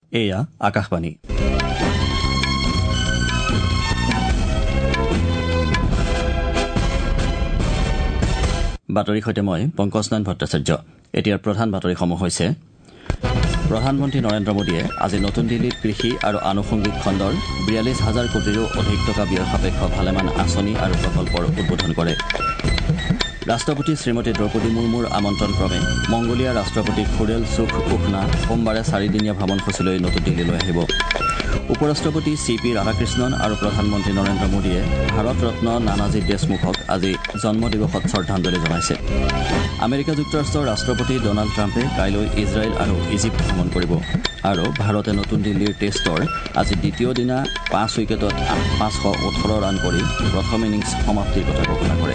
এয়া আকাশবাণী। বাতৰিৰ সৈতে মই পংকজ নাৰায়ণ ভট্টাচাৰ্য। এতিয়াৰ প্ৰধান বাতৰিসমূহ হৈছে: প্ৰধানমন্ত্ৰী নৰেন্দ্ৰ মোদীয়ে আজি নতুন দিল্লীত কৃষি আৰু আনুষংগিক খণ্ডৰ ৪২,০০০ কোটিৰো অধিক টকা ব্যয় সাপেক্ষ ভালেমান আঁচনি আৰু প্ৰকল্পৰ উদ্বোধন কৰে। ৰাষ্ট্ৰপতি শ্ৰীমতী দ্ৰৌপদী মুৰ্মুৰ আমন্ত্ৰণক্ৰমে মংগোলিয়াৰ ৰাষ্ট্ৰপতি খুৰেল চুখ উখনা সোমবাৰে 4দিনীয়া ভ্ৰমণসূচীলৈ নতুন দিল্লীলৈ আহিব। উপ ৰাষ্ট্ৰপতি চি.পি. ৰাধাকৃষ্ণন আৰু প্ৰধানমন্ত্ৰী নৰেন্দ্ৰ মোদীয়ে ভাৰত ৰত্ন নানাজী দেশমুখক আজি জন্মদিৱসত শ্ৰদ্ধাঞ্জলি জনাইছে। আমেৰিকা যুক্তৰাষ্ট্ৰৰ ৰাষ্ট্ৰপতি ডনাল্ড ট্ৰাম্পে কাইলৈ ইজৰাইল আৰু ইজিপ্ত ভ্ৰমণ কৰিব আৰু ভাৰতে নতুন দিল্লীৰ টেষ্টৰ আজি দ্বিতীয় দিনা 5 উইকেটত 518 ৰান কৰি প্ৰথম ইনিংছ সমাপ্তিৰ কথা ঘোষণা কৰে।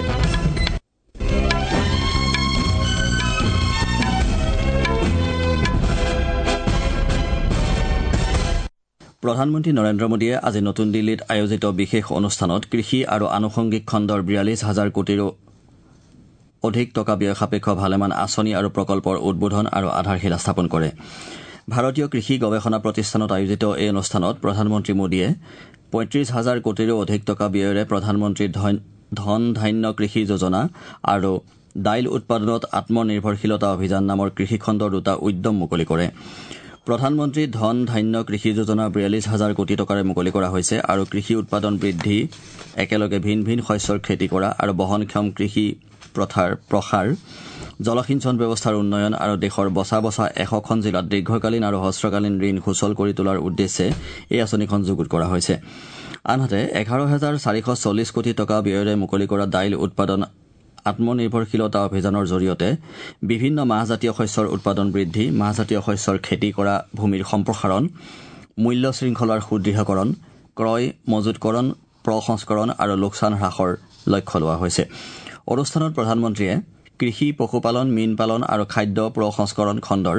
প্ৰধানমন্ত্ৰী নৰেন্দ্ৰ মোদীয়ে আজি নতুন দিল্লীত আয়োজিত বিশেষ অনুষ্ঠানত কৃষি আৰু আনুষংগিক খণ্ডৰ ৪২,০০০ কোটিৰো অধিক টকা ব্যয় সাপেক্ষ ভালেমান আঁচনি আৰু প্ৰকল্পৰ উদ্বোধন আৰু আধাৰশিলা স্থাপন কৰে। ভাৰতীয় কৃষি গৱেষণা প্ৰতিষ্ঠানত আয়োজিত এই অনুষ্ঠানত প্ৰধানমন্ত্ৰী মোদীয়ে ৩৫,০০০ কোটিৰো অধিক টকা ব্যয়েৰে প্ৰধানমন্ত্ৰী ধন ধান্য কৃষি যোজনা আৰু দাইল উৎপাদনত আত্মনিৰ্ভৰশীলতা অভিযান নামৰ কৃষিখণ্ডৰ 2টা উদ্যম মুকলি কৰে। প্ৰধানমন্ত্ৰী ধন ধান্য কৃষি যোজনা ৪২,০০০ কোটি টকাৰে মুকলি কৰা হৈছে আৰু কৃষি উৎপাদন বৃদ্ধি, একেলগে ভিন ভিন শস্যৰ খেতি কৰা আৰু বহনক্ষম কৃষি প্ৰথাৰ প্ৰসাৰ, জলসিঞ্চন ব্যৱস্থাৰ উন্নয়ন আৰু দেশৰ বছা 100খন জিলাত দীৰ্ঘকালীন আৰু হ্ৰস্বকালীন ঋণ সুচল কৰি তোলাৰ উদ্দেশ্যে এই আঁচনিখন যুগুত কৰা হৈছে। আনহাতে 11,440 কোটি টকা ব্যয়েৰে মুকলি কৰা দাইল উৎপাদন আত্মনিৰ্ভৰশীলতা অভিযানৰ জৰিয়তে বিভিন্ন মাহজাতীয় শস্যৰ উৎপাদন বৃদ্ধি, মাহজাতীয় শস্যৰ খেতি কৰা ভূমিৰ সম্প্ৰসাৰণ, মূল্য শৃংখলাৰ সুদৃঢ়কৰণ, ক্ৰয় মজুতকৰণ, প্ৰসংস্কৰণ আৰু লোকচান হ্ৰাসৰ লক্ষ্য লোৱা হৈছে। অনুষ্ঠানত প্ৰধানমন্ত্ৰীয়ে কৃষি, পশুপালন, মীন পালন আৰু খাদ্য প্ৰসংস্কৰণ খণ্ডৰ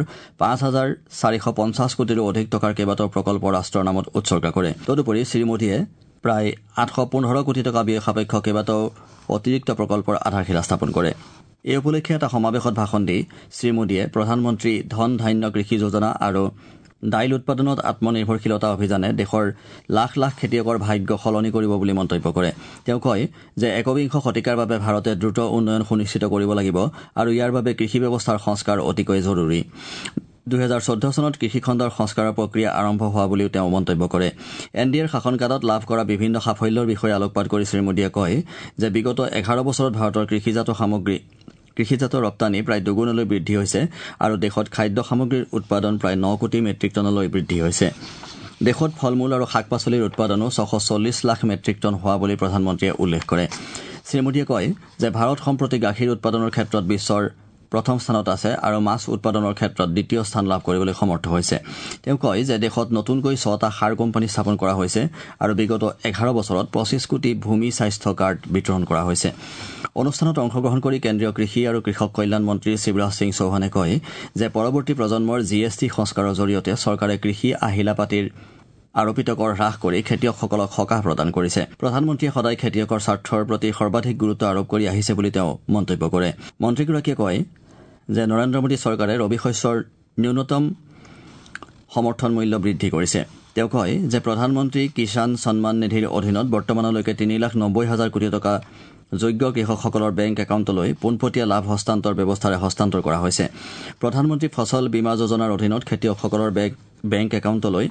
5,450 কোটিৰো অধিক টকাৰ কেইবাটাও প্ৰকল্প ৰাষ্ট্ৰৰ নামত উৎসৰ্গা কৰে। তদুপৰি শ্ৰীমোদীয়ে প্ৰায় 815 কোটি টকা ব্যয় সাপেক্ষ কেইবাটাও অতিৰিক্ত প্ৰকল্পৰ আধাৰশিলা স্থাপন কৰে। এই উপলক্ষে এটা সমাৱেশত ভাষণ দি শ্ৰীমোদীয়ে প্ৰধানমন্ত্ৰী ধন ধান্য কৃষি যোজনা আৰু দাইল উৎপাদনত আত্মনিৰ্ভৰশীলতা অভিযানে দেশৰ লাখ লাখ খেতিয়কৰ ভাগ্য সলনি কৰিব বুলি মন্তব্য কৰে। তেওঁ কয় যে একবিংশ শতিকাৰ বাবে ভাৰতে দ্ৰুত উন্নয়ন সুনিশ্চিত কৰিব লাগিব আৰু ইয়াৰ বাবে কৃষি ব্যৱস্থাৰ সংস্কাৰ অতিকৈ জৰুৰী। 2014 চনত কৃষিখণ্ডৰ সংস্কাৰৰ প্ৰক্ৰিয়া আৰম্ভ হোৱা বুলিও তেওঁ মন্তব্য কৰে। এনডিএৰ শাসনকালত লাভ কৰা বিভিন্ন সাফল্যৰ বিষয়ে আলোকপাত কৰি শ্ৰীমোদীয়ে কয় যে বিগত 11 বছৰত ভাৰতৰ কৃষিজাত ৰপ্তানি প্ৰায় দুগুণলৈ বৃদ্ধি হৈছে আৰু দেশত খাদ্য সামগ্ৰীৰ উৎপাদন প্ৰায় 9 কোটি মেট্ৰিক টনলৈ বৃদ্ধি হৈছে। দেশত ফল-মূল আৰু শাক-পাচলিৰ উৎপাদনো 640 লাখ মেট্ৰিক টন হোৱা বুলি প্ৰধানমন্ত্ৰীয়ে উল্লেখ কৰে। শ্ৰীমোদীয়ে কয় যে ভাৰত সম্প্ৰতি গাখীৰ উৎপাদনৰ ক্ষেত্ৰত বিশ্বৰ প্ৰথম স্থানত আছে আৰু মাছ উৎপাদনৰ ক্ষেত্ৰত দ্বিতীয় স্থান লাভ কৰিবলৈ সমৰ্থ হৈছে। তেওঁ কয় যে দেশত নতুনকৈ 6টা সাৰ কোম্পানী স্থাপন কৰা হৈছে আৰু বিগত 11 বছৰত 25 কোটি ভূমি স্বাস্থ্য কাৰ্ড বিতৰণ কৰা হৈছে। অনুষ্ঠানত অংশগ্ৰহণ কৰি কেন্দ্ৰীয় কৃষি আৰু কৃষক কল্যাণ মন্ত্ৰী শিৱৰাজ সিং চৌহানে কয় যে পৰৱৰ্তী প্ৰজন্মৰ GST সংস্কাৰৰ জৰিয়তে চৰকাৰে কৃষি আহিলা পাতিৰ আৰোপিত কৰ হ্ৰাস কৰি খেতিয়কসকলক সকাহ প্ৰদান কৰিছে। প্ৰধানমন্ত্ৰীয়ে সদায় খেতিয়কৰ স্বাৰ্থৰ প্ৰতি সৰ্বাধিক গুৰুত্ব আৰোপ কৰি আহিছে বুলি তেওঁ মন্তব্য কৰে। মন্ত্ৰীগৰাকীয়ে কয় যে নৰেন্দ্ৰ মোদী চৰকাৰে ৰবি শস্যৰ ন্যূনতম সমৰ্থন মূল্য বৃদ্ধি কৰিছে। তেওঁ কয় যে প্ৰধানমন্ত্ৰী কিষাণ সন্মান নিধিৰ অধীনত বৰ্তমানলৈকে 3,90,000 কোটি টকা যোগ্য কৃষকসকলৰ বেংক একাউণ্টলৈ পোনপটীয়া লাভ হস্তান্তৰ ব্যৱস্থাৰে হস্তান্তৰ কৰা হৈছে। প্ৰধানমন্ত্ৰী ফচল বীমা যোজনাৰ অধীনত খেতিয়কসকলৰ বেংক একাউণ্টলৈ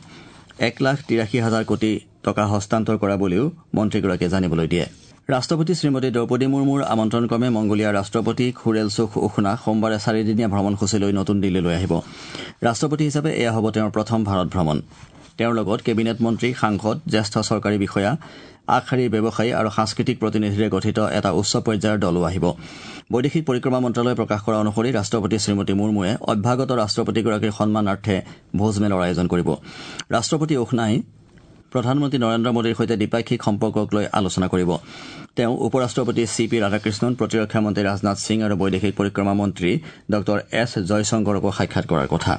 1,83,000 কোটি টকা হস্তান্তৰ কৰা বুলিও মন্ত্ৰীগৰাকীয়ে জানিবলৈ দিয়ে। ৰাষ্ট্ৰপতি শ্ৰীমতী দ্ৰৌপদী মুৰ্মুৰ আমন্ত্ৰণক্ৰমে মংগোলিয়াৰ ৰাষ্ট্ৰপতি খুৰেল চুখ উখনা সোমবাৰে 4দিনীয়া ভ্ৰমণসূচীলৈ নতুন দিল্লীলৈ আহিব। ৰাষ্ট্ৰপতি হিচাপে এয়া হ'ব তেওঁৰ প্ৰথম ভাৰত ভ্ৰমণ। তেওঁৰ লগত কেবিনেট মন্ত্ৰী, সাংসদ, জ্যেষ্ঠ চৰকাৰী বিষয়া, আগশাৰীৰ ব্যৱসায়ী আৰু সাংস্কৃতিক প্ৰতিনিধিৰে গঠিত এটা উচ্চ পৰ্যায়ৰ দলো আহিব। বৈদেশিক পৰিক্ৰমা মন্ত্ৰালয়ে প্ৰকাশ কৰা অনুসৰি ৰাষ্ট্ৰপতি শ্ৰীমতী মুৰ্মুৱে অভ্যাগত ৰাষ্ট্ৰপতিগৰাকীৰ সন্মানাৰ্থে ভোজমেলৰ আয়োজন কৰিব। ৰাষ্ট্ৰপতি উখনাই প্ৰধানমন্ত্ৰী নৰেন্দ্ৰ মোদীৰ সৈতে দ্বিপাক্ষিক সম্পৰ্কক লৈ আলোচনা কৰিব। তেওঁ উপ ৰাষ্ট্ৰপতি চি.পি. ৰাধাকৃষ্ণন, প্ৰতিৰক্ষা মন্ত্ৰী ৰাজনাথ সিং আৰু বৈদেশিক পৰিক্ৰমা মন্ত্ৰী ডঃ এছ জয়শংকৰকো সাক্ষাৎ কৰাৰ কথা।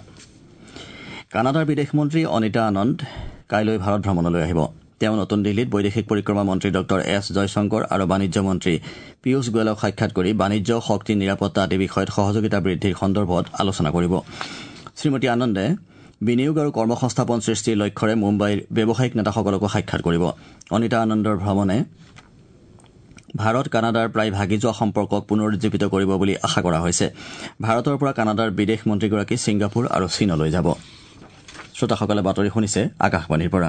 কানাডাৰ বিদেশ মন্ত্ৰী অনিতা আনন্দ কাইলৈ ভাৰত ভ্ৰমণলৈ আহিব। তেওঁ নতুন দিল্লীত বৈদেশিক পৰিক্ৰমা মন্ত্ৰী ডঃ এছ জয়শংকৰ আৰু বাণিজ্য মন্ত্ৰী পীয়ূষ গোৱেলক সাক্ষাৎ কৰি বাণিজ্য, শক্তি, নিৰাপত্তা আদি বিষয়ত সহযোগিতা বৃদ্ধিৰ সন্দৰ্ভত আলোচনা কৰিব। শ্ৰীমতী আনন্দে বিনিয়োগ আৰু কৰ্মসংস্থাপন সৃষ্টিৰ লক্ষ্যৰে মুম্বাইৰ ব্যৱসায়িক নেতাসকলকো সাক্ষাৎ কৰিব। অনিতা আনন্দৰ ভ্ৰমণে ভাৰত কানাডাৰ প্ৰায় ভাগি যোৱা সম্পৰ্কক পুনৰুজ্জীৱিত কৰিব বুলি আশা কৰা হৈছে। ভাৰতৰ পৰা কানাডাৰ বিদেশ মন্ত্ৰীগৰাকী ছিংগাপুৰ আৰু চীনলৈ যাব। শ্ৰোতাসকলে বাতৰি শুনিছে আকাশবাণীৰ পৰা।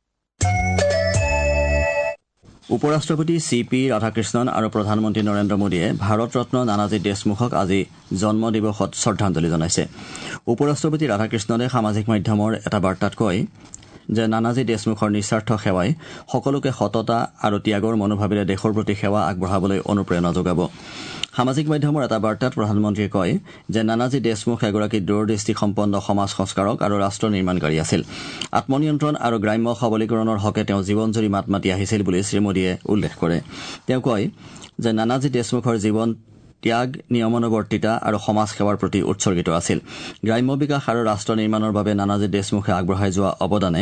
উপ ৰাষ্ট্ৰপতি চি পি ৰাধাকৃষ্ণন আৰু প্ৰধানমন্ত্ৰী নৰেন্দ্ৰ মোদীয়ে ভাৰত ৰত্ন নানাজী দেশমুখক আজি জন্ম দিৱসত শ্ৰদ্ধাঞ্জলি জনাইছে। উপ ৰাষ্ট্ৰপতি ৰাধাকৃষ্ণনে সামাজিক মাধ্যমৰ এটা বাৰ্তাত কয় যে নানাজী দেশমুখৰ নিস্বাৰ্থ সেৱাই সকলোকে সততা আৰু ত্যাগৰ মনোভাৱেৰে দেশৰ প্ৰতি সেৱা আগবঢ়াবলৈ অনুপ্ৰেৰণা যোগাব। সামাজিক মাধ্যমৰ এটা বাৰ্তাত প্ৰধানমন্ত্ৰীয়ে কয় যে নানাজী দেশমুখ এগৰাকী দূৰদৃষ্টিসম্পন্ন সমাজ সংস্কাৰক আৰু ৰাষ্ট্ৰ নিৰ্মাণকাৰী আছিল। আত্মনিয়ন্ত্ৰণ আৰু গ্ৰাম্য সবলীকৰণৰ হকে তেওঁ জীৱনজুৰি মাত মাতি আহিছিল বুলি শ্ৰীমোদীয়ে উল্লেখ কৰে। তেওঁ কয় যে নানাজী দেশমুখৰ জীৱন ত্যাগ, নিয়মানুৱৰ্তিতা আৰু সমাজ সেৱাৰ প্ৰতি উৎসৰ্গিত আছিল। গ্ৰাম্য বিকাশ আৰু ৰাষ্ট্ৰ নিৰ্মাণৰ বাবে নানাজী দেশমুখে আগবঢ়াই যোৱা অৱদানে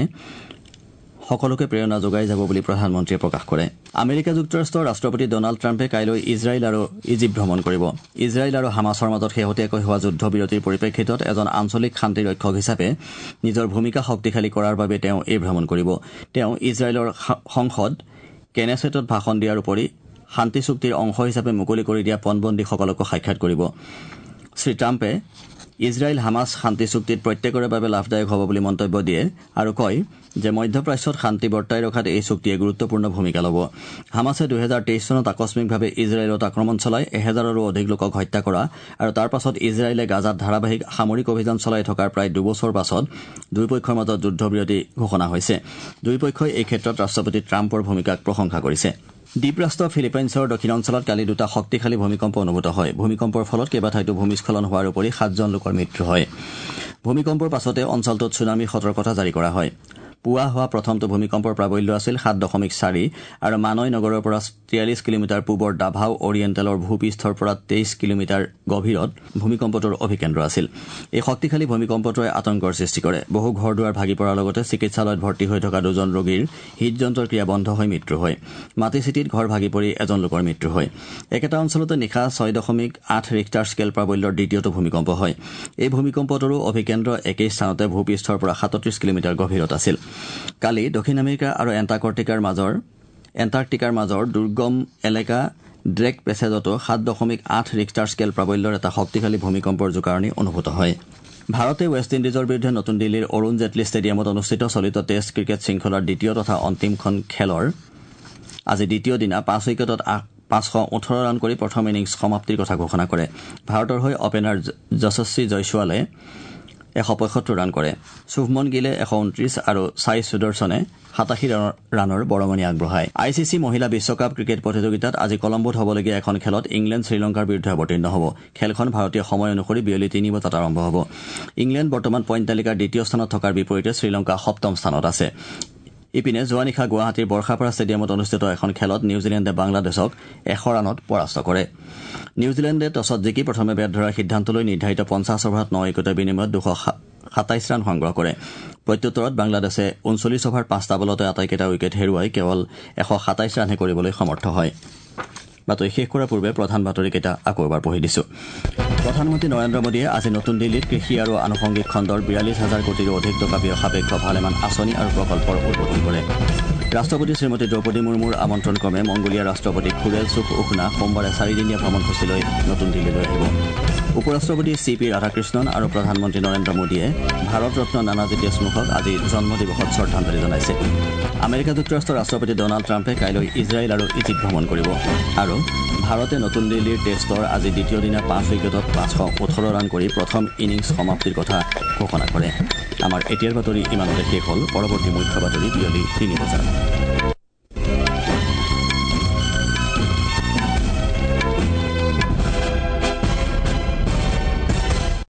সকলোকে প্ৰেৰণা যোগাই যাব বুলি প্ৰধানমন্ত্ৰীয়ে প্ৰকাশ কৰে। আমেৰিকা যুক্তৰাষ্ট্ৰৰ ৰাষ্ট্ৰপতি ডনাল্ড ট্ৰাম্পে কাইলৈ ইজৰাইল আৰু ইজিপ্ত ভ্ৰমণ কৰিব। ইজৰাইল আৰু হামাছৰ মাজত শেহতীয়াকৈ হোৱা যুদ্ধবিৰতিৰ পৰিপ্ৰেক্ষিতত এজন আঞ্চলিক শান্তিৰক্ষক হিচাপে নিজৰ ভূমিকা শক্তিশালী কৰাৰ বাবে তেওঁ এই ভ্ৰমণ কৰিব। তেওঁ ইজৰাইলৰ সংসদ কেনেছেটত ভাষণ দিয়াৰ উপৰি শান্তি চুক্তিৰ অংশ হিচাপে মুকলি কৰি দিয়া পণবন্দীসকলকো সাক্ষাৎ কৰিব। শ্ৰীট্ৰাম্পে ইজৰাইল হামাছ শান্তি চুক্তিত প্ৰত্যেকৰে বাবে লাভদায়ক হ'ব বুলি মন্তব্য দিয়ে আৰু কয় যে মধ্যপ্ৰাচ্যত শান্তি বৰ্তাই ৰখাত এই চুক্তিয়ে গুৰুত্বপূৰ্ণ ভূমিকা ল'ব। হামাছে 2023 চনত আকস্মিকভাৱে ইজৰাইলত আক্ৰমণ চলাই 1000ৰো অধিক লোকক হত্যা কৰা আৰু তাৰ পাছত ইজৰাইলে গাজাত ধাৰাবাহিক সামৰিক অভিযান চলাই থকাৰ প্ৰায় দুবছৰ পাছত দুয়োপক্ষৰ মাজত যুদ্ধবিৰতি ঘোষণা হৈছে। দুয়োপক্ষই এই ক্ষেত্ৰত ৰাষ্ট্ৰপতি ট্ৰাম্পৰ ভূমিকাক প্ৰশংসা কৰিছে। দ্বীপৰাষ্ট্ৰ ফিলিপাইনছৰ দক্ষিণ অঞ্চলত কালি দুটা শক্তিশালী ভূমিকম্প অনুভূত হয়। ভূমিকম্পৰ ফলত কেইবাঠাইতো ভূমিস্খলন হোৱাৰ উপৰি 7জন লোকৰ মৃত্যু হয়। ভূমিকম্পৰ পাছতে অঞ্চলটোত ছুনামিৰ সতৰ্কতা জাৰি কৰা হয়। পুৱা হোৱা প্ৰথমটো ভূমিকম্পৰ প্ৰাবল্য আছিল 7.4 আৰু মানৈ নগৰৰ পৰা 43 কিলোমিটাৰ পূবৰ ডাভাও অৰিয়েণ্টেলৰ ভূপৃষ্ঠৰ পৰা 23 কিলোমিটাৰ গভীৰত ভূমিকম্পটোৰ অভিকেন্দ্ৰ আছিল। এই শক্তিশালী ভূমিকম্পটোৱে আতংকৰ সৃষ্টি কৰে। বহু ঘৰ দুৱাৰ ভাগি পৰাৰ লগতে চিকিৎসালয়ত ভৰ্তি হৈ থকা 2জন ৰোগীৰ হৃদযন্ত্ৰৰ ক্ৰিয়া বন্ধ হৈ মৃত্যু হয়। মাটি চিটিত ঘৰ ভাগি পৰি এজন লোকৰ মৃত্যু হয়। একেটা অঞ্চলতে নিশা 6.8 ৰিক্টাৰ স্কেল প্ৰাবল্যৰ দ্বিতীয়টো ভূমিকম্প হয়। এই ভূমিকম্পটোৰো অভিকেন্দ্ৰ একেই স্থানতে ভূপৃষ্ঠৰ পৰা 37 কিলোমিটাৰ গভীৰত আছিল। কালি দক্ষিণ আমেৰিকা আৰু এণ্টাৰ্কটিকাৰ মাজৰ দুৰ্গম এলেকা ড্ৰেক পেছেজতো 7.8 ৰিক্টাৰ স্কেল প্ৰাবল্যৰ এটা শক্তিশালী ভূমিকম্পৰ জোকাৰণি অনুভূত হয়। ভাৰতে ৱেষ্ট ইণ্ডিজৰ বিৰুদ্ধে নতুন দিল্লীৰ অৰুণ জেটলী ষ্টেডিয়ামত অনুষ্ঠিত চলিত টেষ্ট ক্ৰিকেট শৃংখলাৰ দ্বিতীয় তথা অন্তিমখন খেলৰ আজি দ্বিতীয় দিনা 5 উইকেটত 518 ৰান কৰি প্ৰথম ইনিংছ সমাপ্তিৰ কথা ঘোষণা কৰে। ভাৰতৰ হৈ অপেনাৰ যশস্বী জয়ছোৱালে 175 ৰান কৰে। শুভমন গিলে 129 আৰু সাই সুদৰ্শনে 87 ৰানৰ বৰঙণি আগবঢ়ায়। ICC মহিলা বিশ্বকাপ ক্ৰিকেট প্ৰতিযোগিতাত আজি কলম্বোত হ'বলগীয়া এখন খেলত ইংলেণ্ড শ্ৰীলংকাৰ বিৰুদ্ধে অৱতীৰ্ণ হ'ব। খেলখন ভাৰতীয় সময় অনুসৰি বিয়লি 3 বজাত আৰম্ভ হ'ব। ইংলেণ্ড বৰ্তমান পইণ্ট তালিকাৰ দ্বিতীয় স্থানত থকাৰ বিপৰীতে শ্ৰীলংকা 7ম স্থানত আছে। ইপিনে যোৱা নিশা গুৱাহাটীৰ বৰ্ষাপাৰা ষ্টেডিয়ামত অনুষ্ঠিত এখন খেলত নিউজিলেণ্ডে বাংলাদেশক 100 ৰানত পৰাস্ত কৰে। নিউজিলেণ্ডে টছত জিকি প্ৰথমে বেট ধৰাৰ সিদ্ধান্ত লৈ নিৰ্ধাৰিত 50 অভাৰত 9 উইকেটৰ বিনিময়ত 227 ৰান সংগ্ৰহ কৰে। প্ৰত্যুত্তৰত বাংলাদেশে 39 অভাৰ 5টা বলতে আটাইকেইটা উইকেট হেৰুৱাই কেৱল 127 ৰানহে কৰিবলৈ সমৰ্থ হয়। বাতৰি শেষ কৰাৰ পূৰ্বে প্ৰধান বাতৰিকেইটা আকৌ এবাৰ পঢ়ি দিছো। প্ৰধানমন্ত্ৰী নৰেন্দ্ৰ মোদীয়ে আজি নতুন দিল্লীত কৃষি আৰু আনুষংগিক খণ্ডৰ 42,000 কোটিৰো অধিক টকা ব্যয় সাপেক্ষ ভালেমান আঁচনি আৰু প্ৰকল্পৰ উদ্বোধন কৰে। ৰাষ্ট্ৰপতি শ্ৰীমতী দ্ৰৌপদী মুৰ্মুৰ আমন্ত্ৰণক্ৰমে মংগোলিয়াৰ ৰাষ্ট্ৰপতি খুৰেল চুখ উখনা সোমবাৰে 4দিনীয়া ভ্ৰমণসূচীলৈ নতুন দিল্লীলৈ আহিব। উপ ৰাষ্ট্ৰপতি চি পি ৰাধাকৃষ্ণন আৰু প্ৰধানমন্ত্ৰী নৰেন্দ্ৰ মোদীয়ে ভাৰত ৰত্ন নানাজী দেশমুখক আজি জন্ম দিৱসত শ্ৰদ্ধাঞ্জলি জনাইছে। আমেৰিকা যুক্তৰাষ্ট্ৰৰ ৰাষ্ট্ৰপতি ডনাল্ড ট্ৰাম্পে কাইলৈ ইজৰাইল আৰু ইজিপ্ত ভ্ৰমণ কৰিব আৰু ভাৰতে নতুন দিল্লীৰ টেষ্টৰ আজি দ্বিতীয় দিনা 5 উইকেটত 518 ৰান কৰি প্ৰথম ইনিংছ সমাপ্তিৰ কথা ঘোষণা কৰে। আমাৰ এতিয়াৰ বাতৰি ইমানতে শেষ হ'ল। পৰৱৰ্তী মুখ্য বাতৰি বিয়লি 3 বজাত।